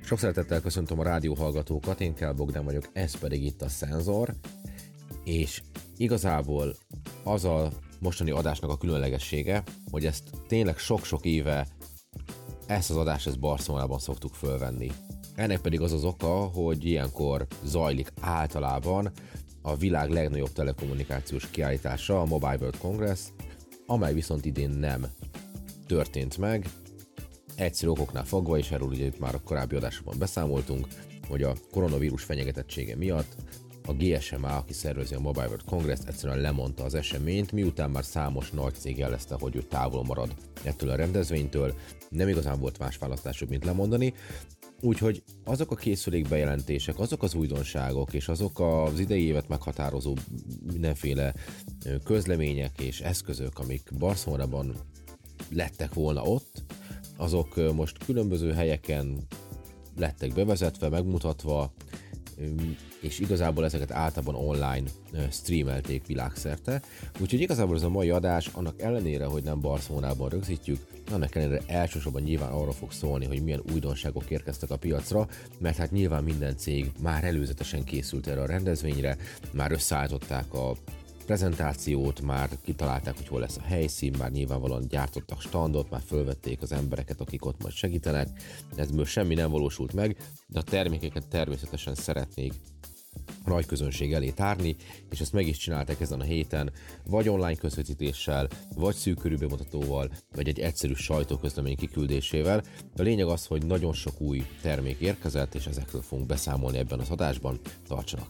Sok szeretettel köszöntöm a rádióhallgatókat, én Kell Bogdán vagyok, ez pedig itt a Szenzor, és igazából az a mostani adásnak a különlegessége, hogy ezt tényleg sok-sok éve ezt az adást ezt Barcelonában szoktuk fölvenni. Ennek pedig az az oka, hogy ilyenkor zajlik általában a világ legnagyobb telekommunikációs kiállítása, a Mobile World Congress, amely viszont idén nem történt meg, egyszerű okoknál fogva, és erről ugye itt már a korábbi adásokban beszámoltunk, hogy a koronavírus fenyegetettsége miatt a GSMA, aki szervezi a Mobile World Congress, egyszerűen lemondta az eseményt, miután már számos nagy cég jelezte, hogy ő távol marad ettől a rendezvénytől, nem igazán volt más választásuk, mint lemondani. Úgyhogy azok a készülékbejelentések, azok az újdonságok és azok az idei évet meghatározó mindenféle közlemények és eszközök, amik Barcelonában lettek volna ott, azok most különböző helyeken lettek bevezetve, megmutatva, és igazából ezeket általában online streamelték világszerte. Úgyhogy igazából ez a mai adás, annak ellenére, hogy nem Barcelonában rögzítjük, annak ellenére elsősorban nyilván arra fog szólni, hogy milyen újdonságok érkeztek a piacra, mert hát nyilván minden cég már előzetesen készült erre a rendezvényre, már összeállították a prezentációt, már kitalálták, hogy hol lesz a helyszín, már nyilvánvalóan gyártottak standot, már fölvették az embereket, akik ott majd segítenek, ebből semmi nem valósult meg, de a termékeket természetesen szeretnék a nagy közönség elé tárni, és ezt meg is csinálták ezen a héten, vagy online közvetítéssel, vagy szűk körű bemutatóval, vagy egy egyszerű sajtóközlemény kiküldésével. A lényeg az, hogy nagyon sok új termék érkezett, és ezekről fogunk beszámolni ebben az adásban. Tartsanak